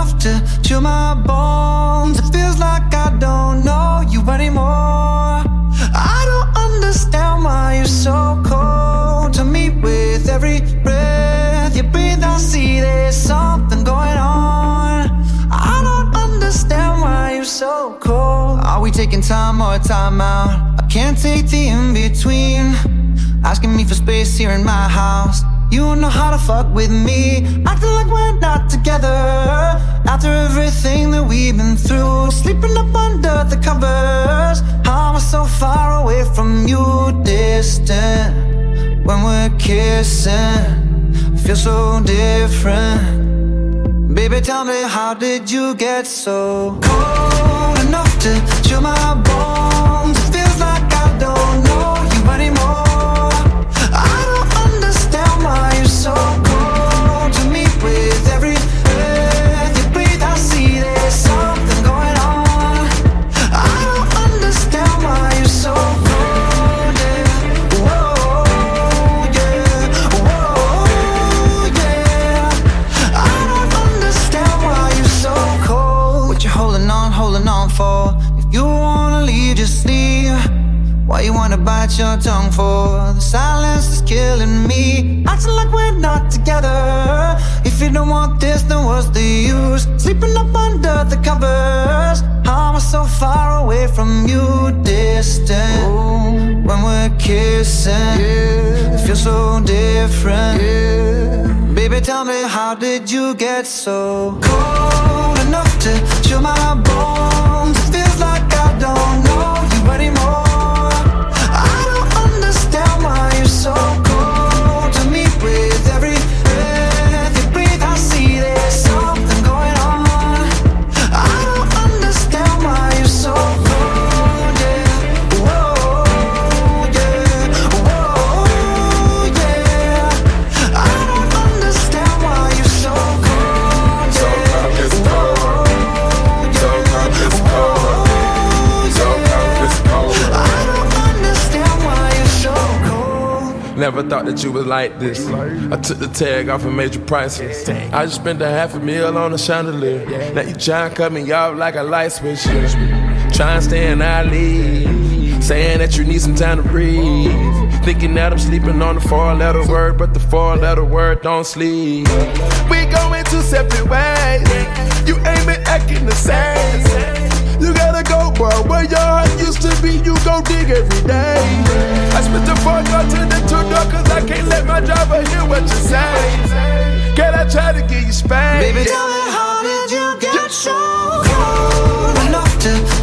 enough to chill my bones. It feels like I don't know you anymore. I don't understand why you're so cold to me. With every breath you breathe, I see there's something going on. I don't understand why you're so cold. Are we taking time or time out? I can't take the in-between. Asking me for space here in my house. You don't know how to fuck with me, acting like we're not together. After everything that we've been through, sleeping up under the covers. How am I so far away from you, distant? When we're kissing, feel so different. Baby, tell me, how did you get so cold enough to chill my bones? It feels like I don't know you anymore. I don't understand why you're so cold to me. With every breath you breathe, I see there's something going on. I don't understand why you're so cold, yeah. Whoa, yeah. Whoa, yeah. I don't understand why you're so cold. What you holding on for? If you wanna leave, just leave. Why you wanna bite your tongue for? The silence is killing me, acting like we're not together. If you don't want this, then what's the use? Sleeping up under the covers. How am I so far away from you, distant? Ooh, when we're kissing, yeah, it feels so different, yeah. Baby, tell me, how did you get so cold enough to chill my bones? It feels like I don't know you anymore. Why you're so cold to me. With every breath you breathe, I see there's something going on. I don't understand why you're so cold, yeah. Whoa, yeah. Whoa, yeah. I don't understand why you're so cold, yeah. So cold, it's cold. So cold, it's cold. So cold, it's cold. I don't understand why you're so cold. Never thought that you was like this. I took the tag off and made you priceless. I just spent $500,000 on a chandelier. Now you tryna cut me off like a light switch. Tryna stay in our league, saying that you need some time to breathe. Thinking that I'm sleeping on the 4-letter word, but the 4-letter word don't sleep. We going two separate ways. You ain't been acting the same. You gotta go, bro. Where your heart used to be, you go dig every day. I spent the 4 door to the 2 door, cause I can't let my driver hear what you say. Can I try to give you space? Baby, tell me, how did you get so cold enough to